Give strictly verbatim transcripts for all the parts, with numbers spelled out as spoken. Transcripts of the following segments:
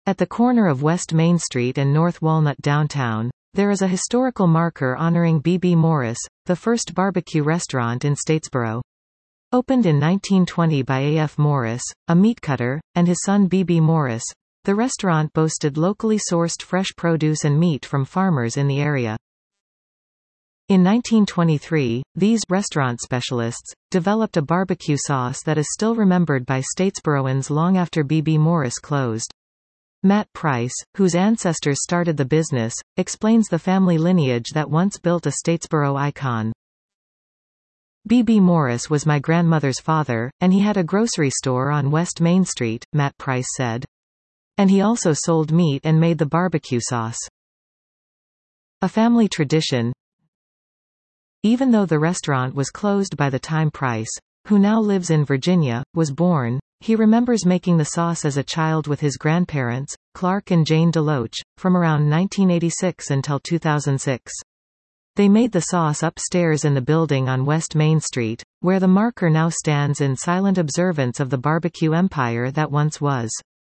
At the corner of West Main Street and North Walnut downtown, there is a historical marker honoring B B Morris, the first barbecue restaurant in Statesboro. Opened in nineteen twenty by A F Morris, a meatcutter, and his son B B Morris, the restaurant boasted locally sourced fresh produce and meat from farmers in the area. In nineteen twenty-three, these restaurant specialists developed a barbecue sauce that is still remembered by Statesboroans long after B B Morris closed. Matt Price, whose ancestors started the business, explains the family lineage that once built a Statesboro icon. B B Morris was my grandmother's father, and he had a grocery store on West Main Street, Matt Price said. And he also sold meat and made the barbecue sauce. A family tradition. Even though the restaurant was closed by the time Price, who now lives in Virginia, was born, he remembers making the sauce as a child with his grandparents, Clark and Jane DeLoach, from around nineteen eighty-six until two thousand six. They made the sauce upstairs in the building on West Main Street, where the marker now stands in silent observance of the barbecue empire that once was.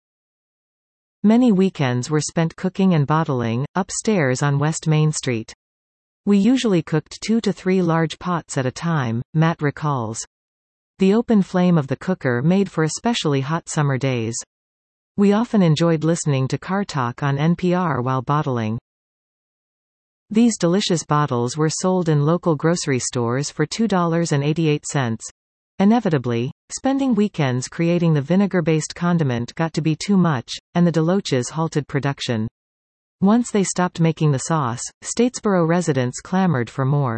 Many weekends were spent cooking and bottling, upstairs on West Main Street. We usually cooked two to three large pots at a time, Matt recalls. The open flame of the cooker made for especially hot summer days. We often enjoyed listening to car talk on N P R while bottling. These delicious bottles were sold in local grocery stores for two dollars and eighty-eight cents. Inevitably, spending weekends creating the vinegar-based condiment got to be too much, and the DeLoaches halted production. Once they stopped making the sauce, Statesboro residents clamored for more.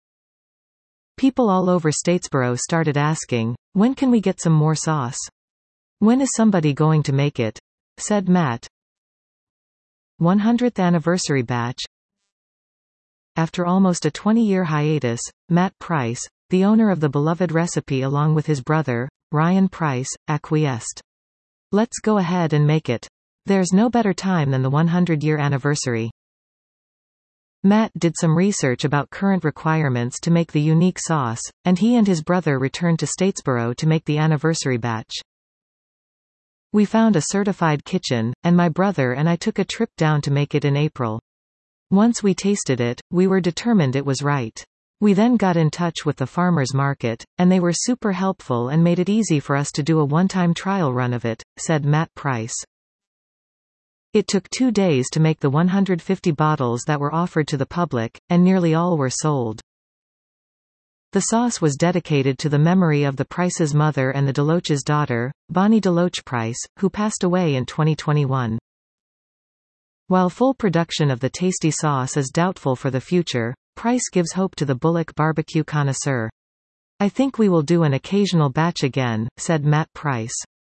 People all over Statesboro started asking, "When can we get some more sauce? When is somebody going to make it?" said Matt. one hundredth anniversary batch. After almost a twenty-year hiatus, Matt Price, the owner of the beloved recipe along with his brother, Ryan Price, acquiesced. "Let's go ahead and make it. There's no better time than the one hundred year anniversary." Matt did some research about current requirements to make the unique sauce, and he and his brother returned to Statesboro to make the anniversary batch. We found a certified kitchen, and my brother and I took a trip down to make it in April. Once we tasted it, we were determined it was right. We then got in touch with the farmers market, and they were super helpful and made it easy for us to do a one-time trial run of it, said Matt Price. It took two days to make the one hundred fifty bottles that were offered to the public, and nearly all were sold. The sauce was dedicated to the memory of the Price's mother and the DeLoach's daughter, Bonnie DeLoach Price, who passed away in twenty twenty-one. While full production of the tasty sauce is doubtful for the future, Price gives hope to the Bullock barbecue connoisseur. "I think we will do an occasional batch again," said Matt Price.